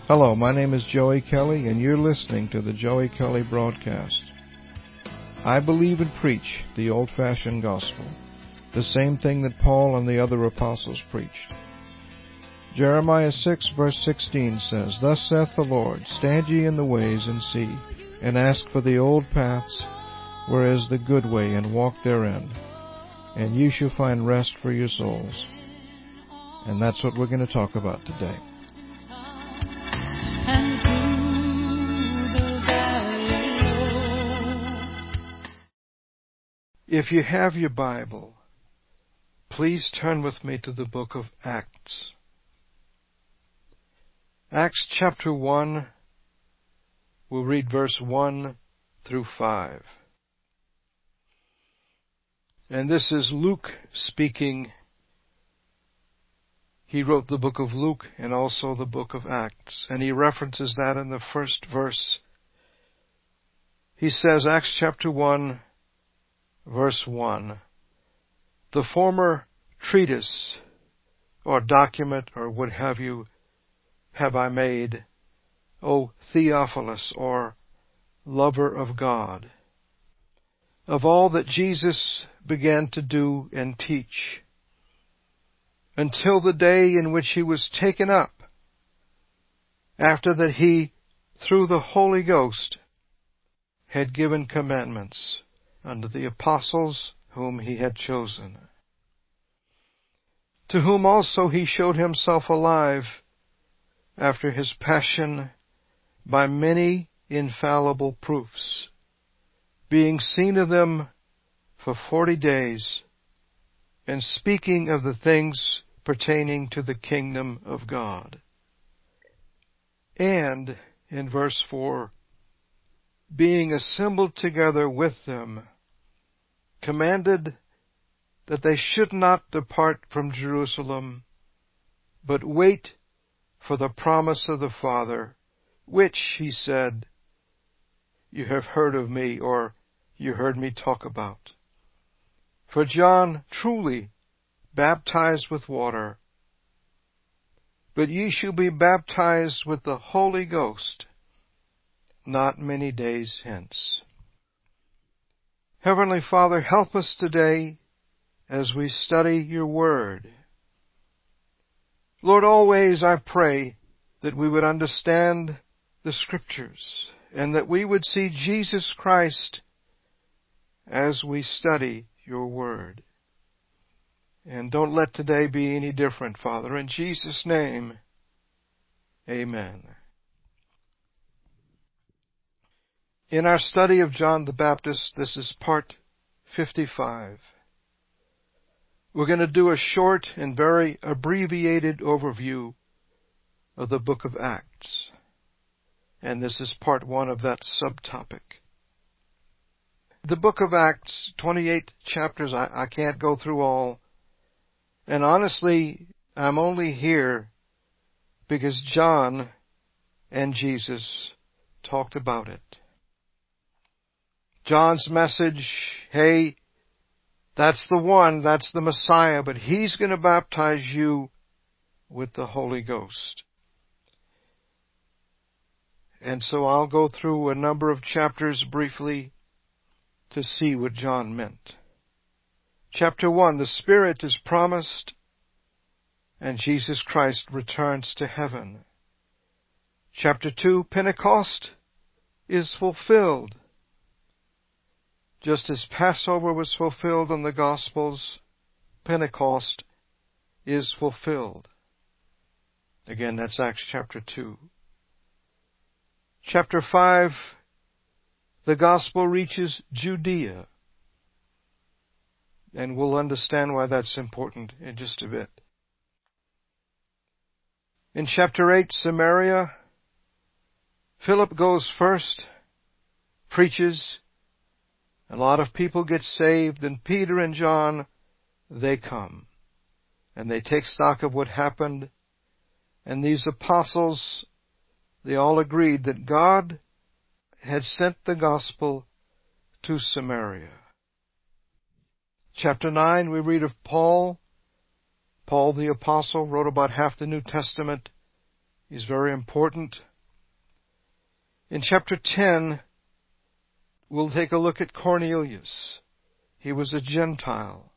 Hello, my name is Joey Kelly, and you're listening to the Joey Kelly Broadcast. I believe and preach the old-fashioned gospel, the same thing that Paul and the other apostles preached. Jeremiah 6, verse 16 says, Thus saith the Lord, Stand ye in the ways and see, and ask for the old paths, where is the good way, and walk therein, and ye shall find rest for your souls. And that's what we're going to talk about today. If you have your Bible, please turn with me to the book of Acts. Acts chapter 1, we'll read verse 1 through 5. And this is Luke speaking. He wrote the book of Luke and also the book of Acts, and he references that in the first verse. He says, Acts chapter 1, verse 1, The former treatise, or document, or what have you, have I made, O Theophilus, or lover of God, of all that Jesus began to do and teach, until the day in which he was taken up, after that he, through the Holy Ghost, had given commandments unto the apostles whom he had chosen, to whom also he showed himself alive after his passion by many infallible proofs, being seen of them for 40 days, and speaking of the things pertaining to the kingdom of God. And, in verse 4, being assembled together with them, commanded that they should not depart from Jerusalem, but wait for the promise of the Father, which, he said, you have heard of me, or you heard me talk about. For John truly baptized with water, but ye shall be baptized with the Holy Ghost not many days hence. Heavenly Father, help us today as we study your word. Lord, always I pray that we would understand the Scriptures and that we would see Jesus Christ as we study your word. And don't let today be any different, Father. In Jesus' name, amen. In our study of John the Baptist, this is part 55. We're going to do a short and very abbreviated overview of the book of Acts. And this is part 1 of that subtopic. The book of Acts, 28 chapters, I can't go through all. And honestly, I'm only here because John and Jesus talked about it. John's message, hey, that's the one, that's the Messiah, but he's going to baptize you with the Holy Ghost. And so I'll go through a number of chapters briefly to see what John meant. Chapter 1, the Spirit is promised, and Jesus Christ returns to heaven. Chapter 2, Pentecost is fulfilled. Just as Passover was fulfilled in the Gospels, Pentecost is fulfilled. Again, that's Acts chapter 2. Chapter 5, the Gospel reaches Judea. And we'll understand why that's important in just a bit. In chapter 8, Samaria, Philip goes first, preaches. A lot of people get saved, and Peter and John, they come. And they take stock of what happened. And these apostles, they all agreed that God had sent the gospel to Samaria. Chapter 9, we read of Paul. Paul the apostle wrote about half the New Testament. He's very important. In chapter 10, we'll take a look at Cornelius. He was a Gentile.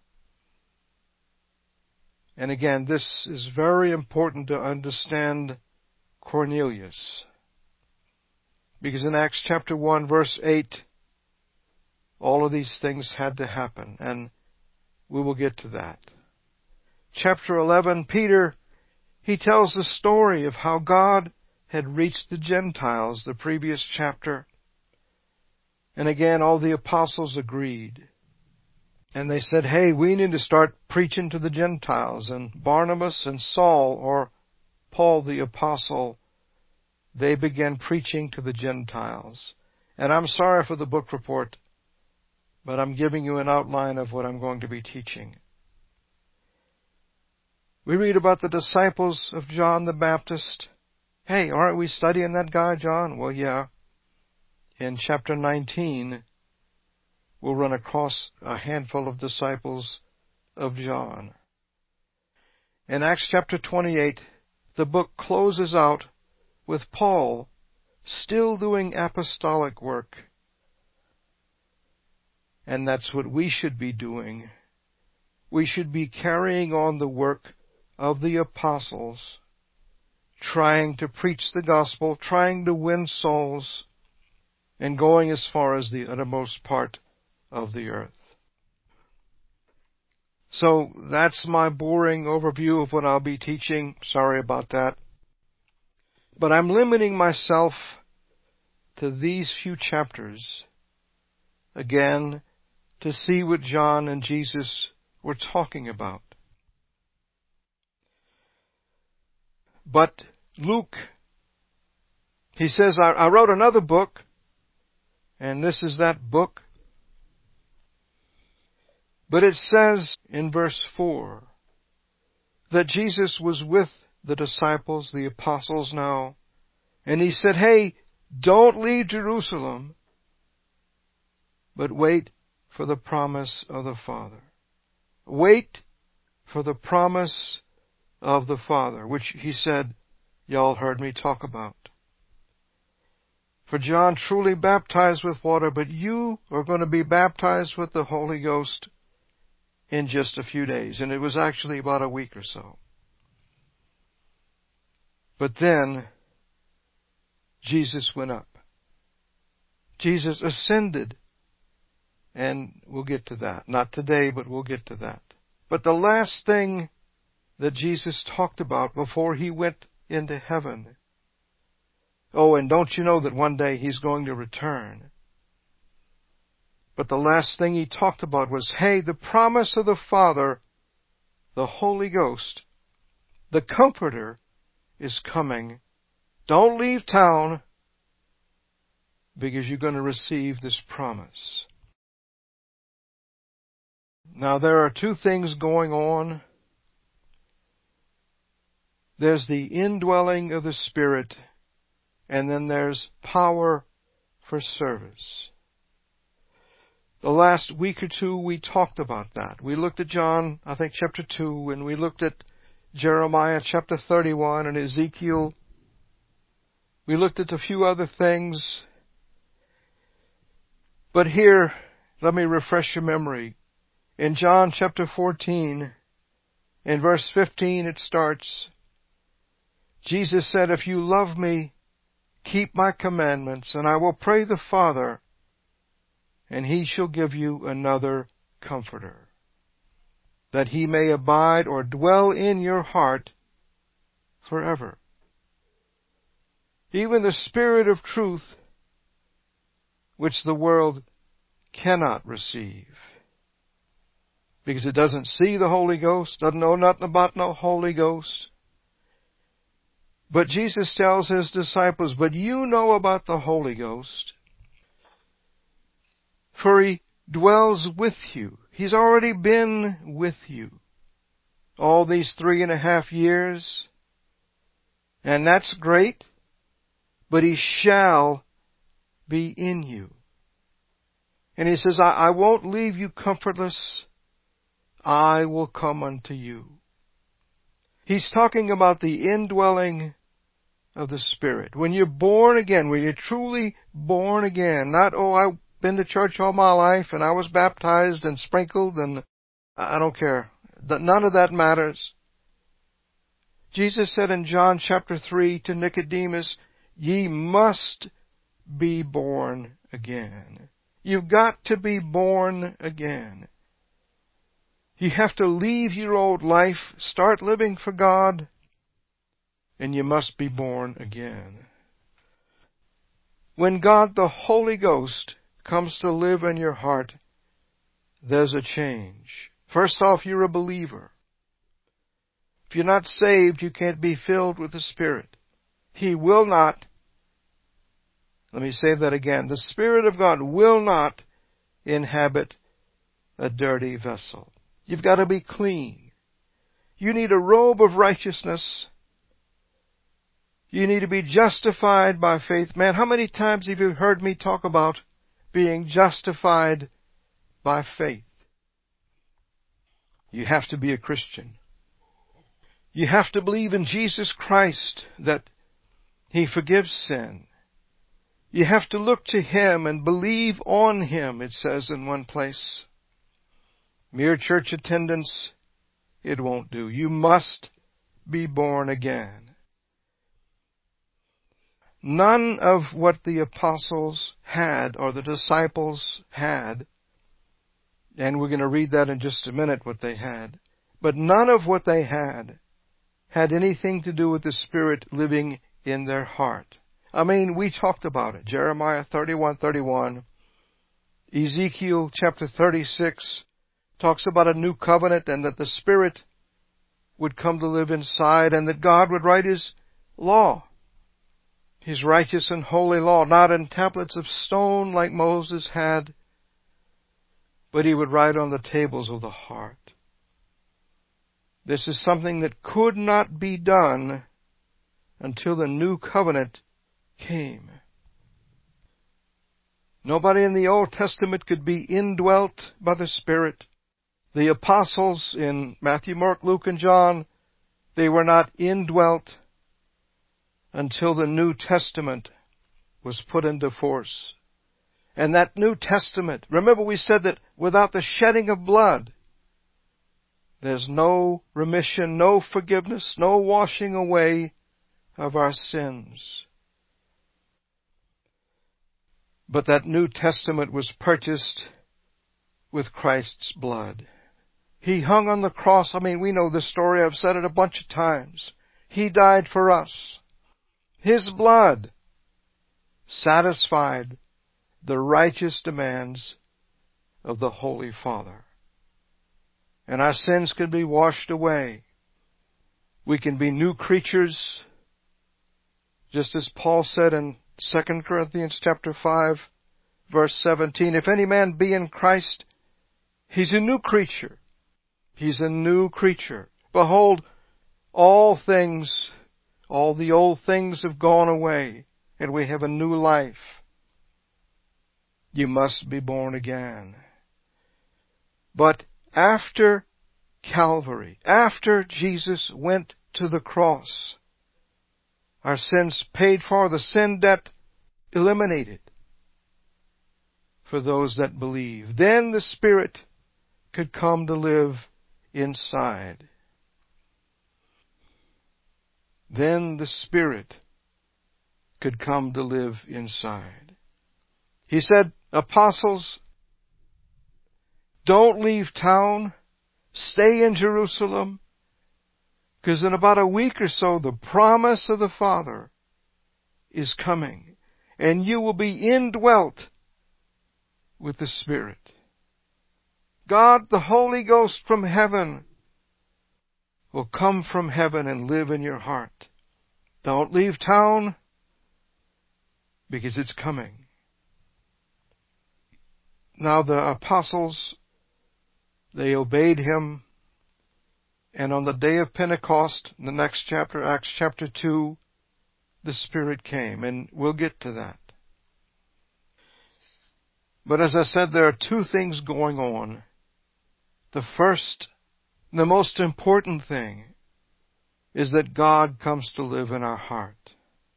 And again, this is very important to understand Cornelius. Because in Acts chapter 1, verse 8, all of these things had to happen, and we will get to that. Chapter 11, Peter, he tells the story of how God had reached the Gentiles, the previous chapter. And again, all the apostles agreed. And they said, hey, we need to start preaching to the Gentiles. And Barnabas and Saul, or Paul the apostle, they began preaching to the Gentiles. And I'm sorry for the book report, but I'm giving you an outline of what I'm going to be teaching. We read about the disciples of John the Baptist. Hey, aren't we studying that guy, John? Well, yeah. In chapter 19, we'll run across a handful of disciples of John. In Acts chapter 28, the book closes out with Paul still doing apostolic work. And that's what we should be doing. We should be carrying on the work of the apostles, trying to preach the gospel, trying to win souls, and going as far as the uttermost part of the earth. So that's my boring overview of what I'll be teaching. Sorry about that. But I'm limiting myself to these few chapters, again, to see what John and Jesus were talking about. But Luke, he says, I wrote another book, and this is that book. But it says in verse 4 that Jesus was with the disciples, the apostles now, and he said, hey, don't leave Jerusalem, but wait for the promise of the Father. Wait for the promise of the Father, which he said, y'all heard me talk about. For John truly baptized with water, but you are going to be baptized with the Holy Ghost in just a few days. And it was actually about a week or so. But then, Jesus went up. Jesus ascended. And we'll get to that. Not today, but we'll get to that. But the last thing that Jesus talked about before he went into heaven. Oh, and don't you know that one day he's going to return? But the last thing he talked about was, hey, the promise of the Father, the Holy Ghost, the Comforter, is coming. Don't leave town, because you're going to receive this promise. Now, there are two things going on. There's the indwelling of the Spirit, and then there's power for service. The last week or two, we talked about that. We looked at John, I think, chapter 2, and we looked at Jeremiah chapter 31 and Ezekiel. We looked at a few other things. But here, let me refresh your memory. In John chapter 14, in verse 15, it starts, Jesus said, if you love me, keep my commandments, and I will pray the Father, and he shall give you another Comforter, that he may abide or dwell in your heart forever. Even the Spirit of truth, which the world cannot receive, because it doesn't see the Holy Ghost, doesn't know nothing about no Holy Ghost. But Jesus tells his disciples, but you know about the Holy Ghost, for he dwells with you. He's already been with you all these 3.5 years. And that's great, but he shall be in you. And he says, I won't leave you comfortless. I will come unto you. He's talking about the indwelling of the Spirit. When you're born again, when you're truly born again, not, oh, I've been to church all my life and I was baptized and sprinkled and I don't care. None of that matters. Jesus said in John chapter 3 to Nicodemus, ye must be born again. You've got to be born again. You have to leave your old life, start living for God, and you must be born again. When God the Holy Ghost comes to live in your heart, there's a change. First off, you're a believer. If you're not saved, you can't be filled with the Spirit. He will not, let me say that again, the Spirit of God will not inhabit a dirty vessel. You've got to be clean. You need a robe of righteousness. You need to be justified by faith. Man, how many times have you heard me talk about being justified by faith? You have to be a Christian. You have to believe in Jesus Christ, that He forgives sin. You have to look to Him and believe on Him, it says in one place. Mere church attendance, it won't do. You must be born again. None of what the apostles had, or the disciples had, and we're going to read that in just a minute, what they had, but none of what they had anything to do with the Spirit living in their heart. I mean, we talked about it. Jeremiah 31:31, Ezekiel chapter 36 talks about a new covenant, and that the Spirit would come to live inside, and that God would write His law, His righteous and holy law, not in tablets of stone like Moses had, but He would write on the tables of the heart. This is something that could not be done until the new covenant came. Nobody in the Old Testament could be indwelt by the Spirit. The apostles in Matthew, Mark, Luke, and John, they were not indwelt until the New Testament was put into force. And that New Testament, remember we said that without the shedding of blood, there's no remission, no forgiveness, no washing away of our sins. But that New Testament was purchased with Christ's blood. He hung on the cross. I mean, we know the story. I've said it a bunch of times. He died for us. His blood satisfied the righteous demands of the Holy Father. And our sins can be washed away. We can be new creatures, just as Paul said in 2 Corinthians chapter 5, verse 17, if any man be in Christ, he's a new creature. He's a new creature. Behold, all the old things have gone away, and we have a new life. You must be born again. But after Calvary, after Jesus went to the cross, our sins paid for, the sin debt eliminated for those that believe. Then the Spirit could come to live inside. Then the Spirit could come to live inside. He said, apostles, don't leave town. Stay in Jerusalem. Because in about a week or so, the promise of the Father is coming. And you will be indwelt with the Spirit. God, the Holy Ghost from heaven, will come from heaven and live in your heart. Don't leave town, because it's coming. Now the apostles, they obeyed Him. And on the day of Pentecost, in the next chapter, Acts chapter 2, the Spirit came. And we'll get to that. But as I said, there are two things going on. The first, the most important thing, is that God comes to live in our heart.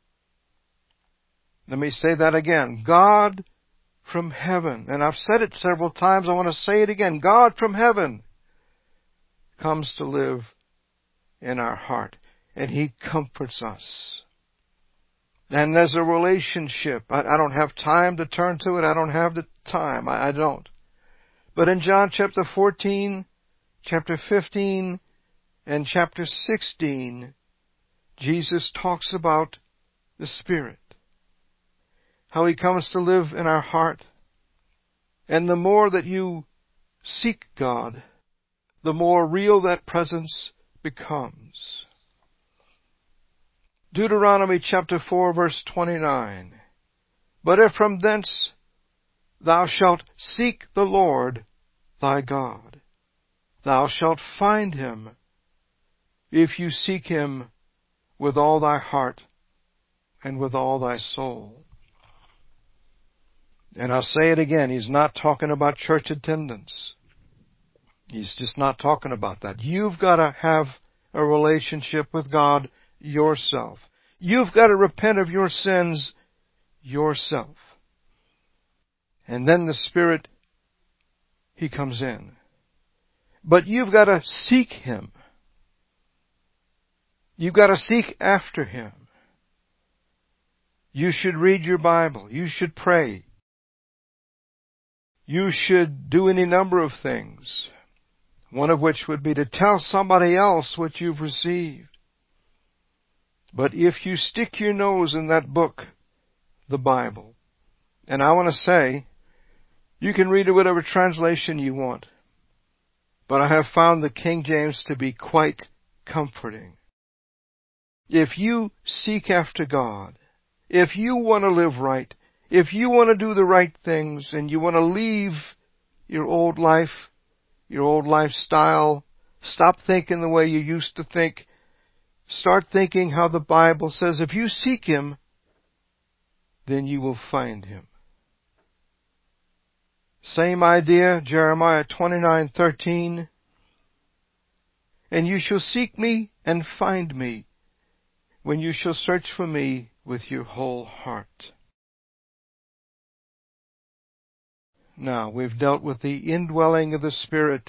Let me say that again. God from heaven. And I've said it several times. I want to say it again. God from heaven comes to live in our heart. And He comforts us. And there's a relationship. I don't have time to turn to it. I don't have the time. I don't. But in John chapter 14, chapter 15, and chapter 16, Jesus talks about the Spirit. How He comes to live in our heart. And the more that you seek God, the more real that presence becomes. Deuteronomy chapter 4 verse 29. But if from thence thou shalt seek the Lord thy God, thou shalt find Him, if you seek Him with all thy heart and with all thy soul. And I'll say it again, He's not talking about church attendance. He's just not talking about that. You've got to have a relationship with God yourself. You've got to repent of your sins yourself. And then the Spirit, He comes in. But you've got to seek Him. You've got to seek after Him. You should read your Bible. You should pray. You should do any number of things. One of which would be to tell somebody else what you've received. But if you stick your nose in that book, the Bible, and I want to say, you can read it whatever translation you want, but I have found the King James to be quite comforting. If you seek after God, if you want to live right, if you want to do the right things, and you want to leave your old life, your old lifestyle, stop thinking the way you used to think, start thinking how the Bible says, if you seek Him, then you will find Him. Same idea, Jeremiah 29:13. And you shall seek me and find me when you shall search for me with your whole heart. Now, we've dealt with the indwelling of the Spirit.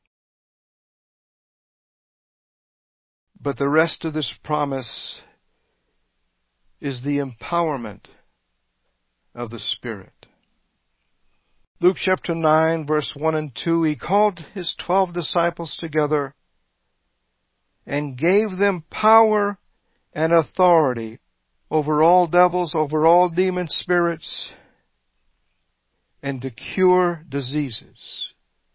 But the rest of this promise is the empowerment of the Spirit. Luke chapter 9, verse 1 and 2, He called His 12 disciples together and gave them power and authority over all devils, over all demon spirits, and to cure diseases.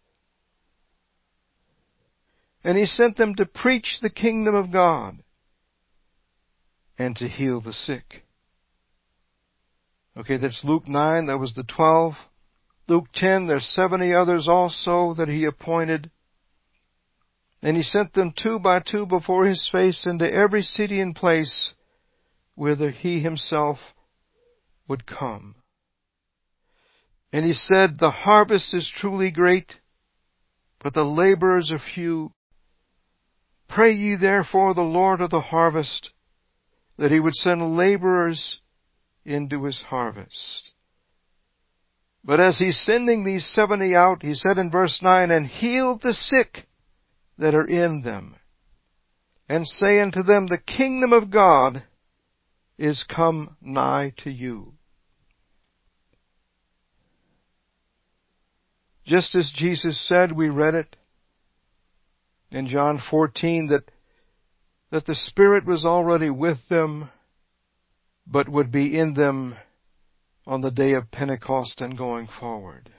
And He sent them to preach the kingdom of God and to heal the sick. Okay, that's Luke 9, that was the 12. Luke 10, there's 70 others also that He appointed. And He sent them 2 by 2 before His face into every city and place whither He Himself would come. And He said, the harvest is truly great, but the laborers are few. Pray ye therefore the Lord of the harvest, that He would send laborers into His harvest. But as He's sending these 70 out, He said in verse 9, and heal the sick that are in them, and say unto them, the kingdom of God is come nigh to you. Just as Jesus said, we read it in John 14, that the Spirit was already with them, but would be in them on the day of Pentecost and going forward.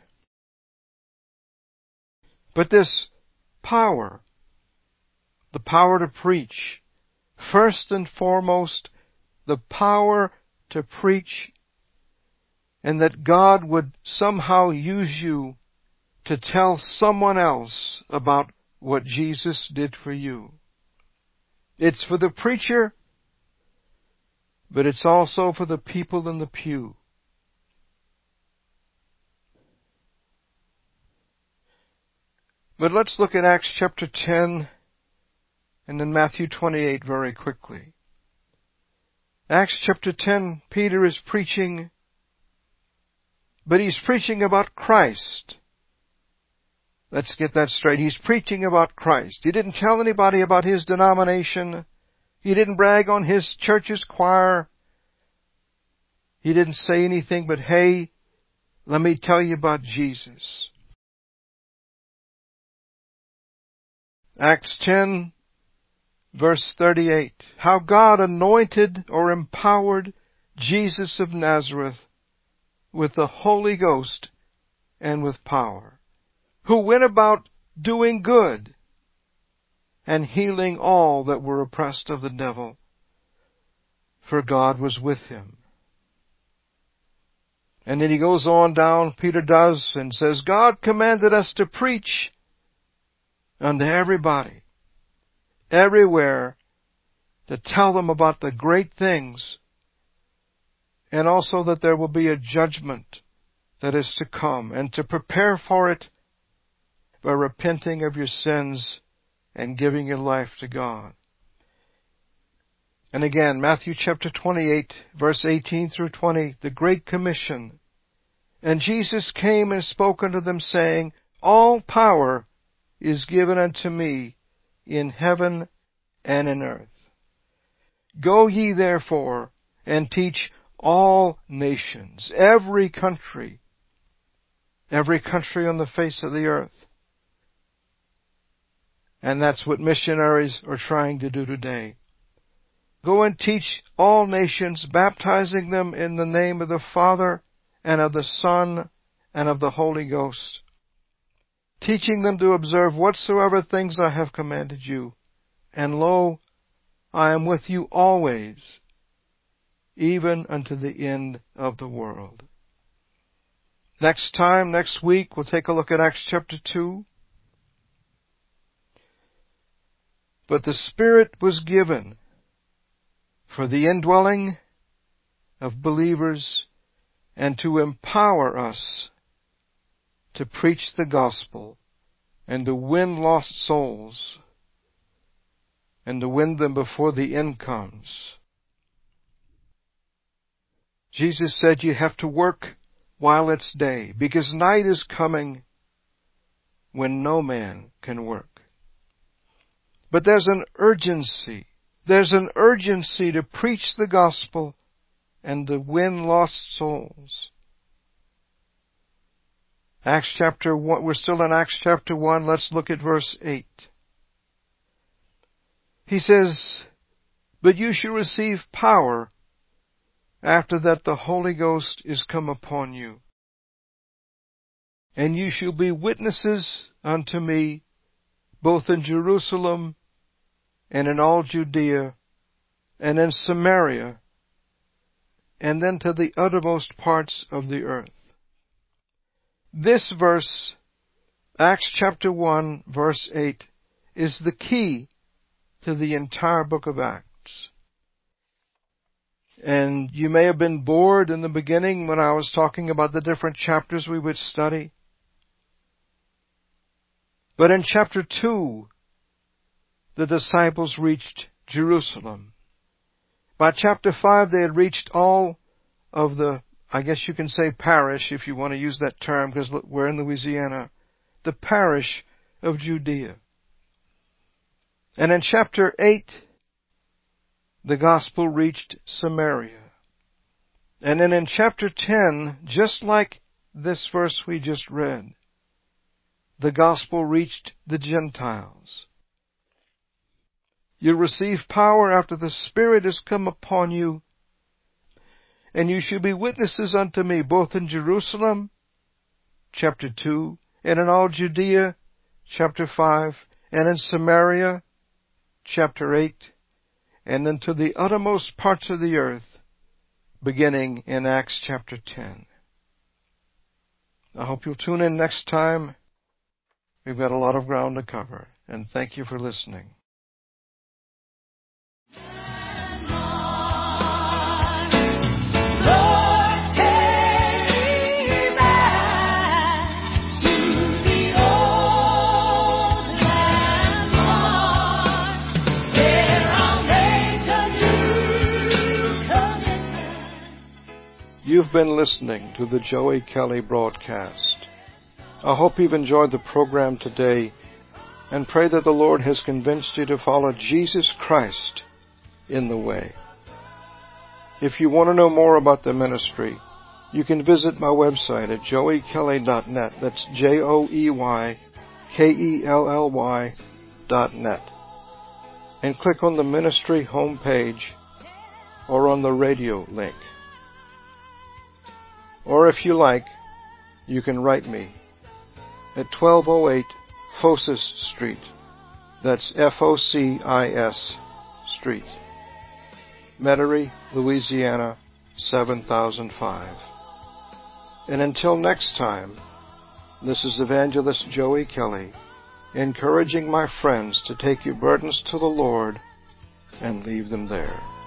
But this power, the power to preach, first and foremost, the power to preach, and that God would somehow use you to tell someone else about what Jesus did for you. It's for the preacher, but it's also for the people in the pew. But let's look at Acts chapter 10 and then Matthew 28 very quickly. Acts chapter 10, Peter is preaching, but he's preaching about Christ. Let's get that straight. He's preaching about Christ. He didn't tell anybody about his denomination. He didn't brag on his church's choir. He didn't say anything but, hey, let me tell you about Jesus. Acts 10, verse 38. How God anointed or empowered Jesus of Nazareth with the Holy Ghost and with power, who went about doing good and healing all that were oppressed of the devil, for God was with him. And then he goes on down, Peter does, and says, God commanded us to preach unto everybody, everywhere, to tell them about the great things, and also that there will be a judgment that is to come, and to prepare for it by repenting of your sins and giving your life to God. And again, Matthew chapter 28, verse 18 through 20, the Great Commission. And Jesus came and spoke unto them, saying, all power is given unto me in heaven and in earth. Go ye therefore and teach all nations, every country on the face of the earth. And that's what missionaries are trying to do today. Go and teach all nations, baptizing them in the name of the Father and of the Son and of the Holy Ghost, teaching them to observe whatsoever things I have commanded you. And lo, I am with you always, even unto the end of the world. Next week, we'll take a look at Acts chapter 2. But the Spirit was given for the indwelling of believers and to empower us to preach the gospel and to win lost souls and to win them before the end comes. Jesus said you have to work while it's day, because night is coming when no man can work. But there's an urgency. There's an urgency to preach the gospel and to win lost souls. Acts chapter 1, we're still in Acts chapter 1. Let's look at verse 8. He says, but you shall receive power after that the Holy Ghost is come upon you. And you shall be witnesses unto me, both in Jerusalem and in all Judea and in Samaria, and then to the uttermost parts of the earth. This verse, Acts chapter 1, verse 8, is the key to the entire book of Acts. And you may have been bored in the beginning when I was talking about the different chapters we would study. But in chapter 2, the disciples reached Jerusalem. By chapter 5, they had reached all of the, I guess you can say parish, if you want to use that term, because we're in Louisiana, the parish of Judea. And in chapter 8, the gospel reached Samaria. And then in chapter 10, just like this verse we just read, the gospel reached the Gentiles. You'll receive power after the Spirit has come upon you, and you shall be witnesses unto me, both in Jerusalem, chapter 2, and in all Judea, chapter 5, and in Samaria, chapter 8, and then to the uttermost parts of the earth, beginning in Acts chapter 10. I hope you'll tune in next time. We've got a lot of ground to cover, and thank you for listening. You've been listening to the Joey Kelly broadcast. I hope you've enjoyed the program today and pray that the Lord has convinced you to follow Jesus Christ in the way. If you want to know more about the ministry, you can visit my website at joeykelly.net. That's JOEYKELLY.net. And click on the ministry homepage or on the radio link. Or if you like, you can write me at 1208 Focis Street. That's Focis Street, Metairie, Louisiana, 7005. And until next time, this is Evangelist Joey Kelly, encouraging my friends to take your burdens to the Lord and leave them there.